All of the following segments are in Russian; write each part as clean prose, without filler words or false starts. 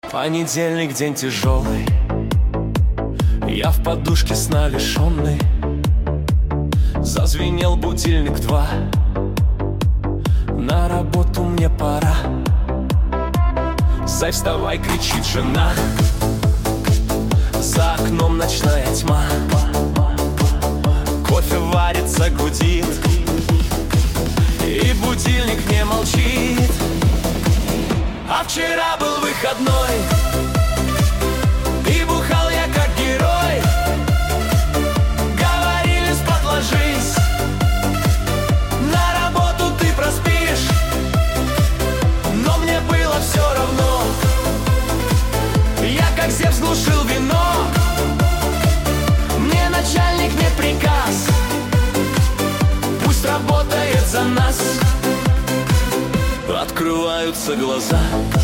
Понедельник, день тяжелый, я в подушке сна лишенный. Зазвенел будильник 2, на работу мне пора. Зай, вставай, кричит жена, за окном ночная тьма. Кофе варится, гудит, и будильник не молчит. А вчера был выходной, и бухал я как герой. Говорили, спать ложись, на работу ты проспишь. Но мне было все равно, я как Зевс глушил вино. Мне начальник не приказ, пусть работает за нас. Открываются глаза,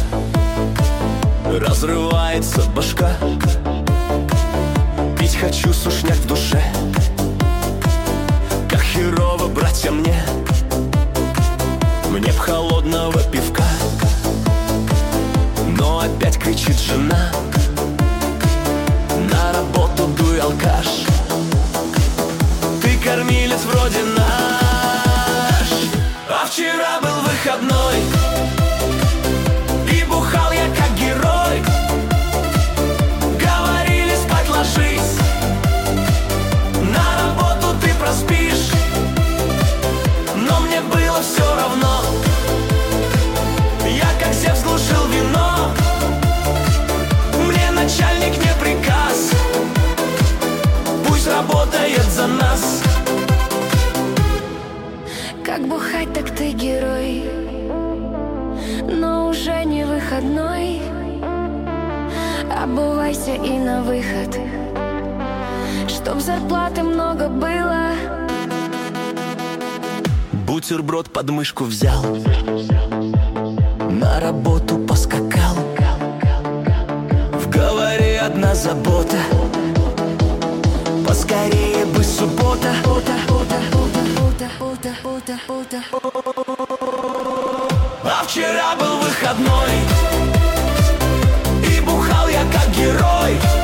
разрывается башка. Пить хочу, сушняк в душе, как херово, братья, мне. Мне б холодного пивка, но опять кричит жена, на работу дуй, алкаш, ты кормилец вроде наш. А вчера был выходной, и бухал я как герой. Говорили, спать ложись, на работу ты проспишь. Но мне было все равно, я как Зевс глушил вино. Мне начальник не приказ, пусть работает за нас. Как бухать, так ты герой, но уже не выходной. Обувайся и на выход, чтоб зарплаты много было. Бутерброд под мышку взял, на работу поскакал. В голове одна забота, поскорее бы суббота. А вчера был выходной, и бухал я как герой.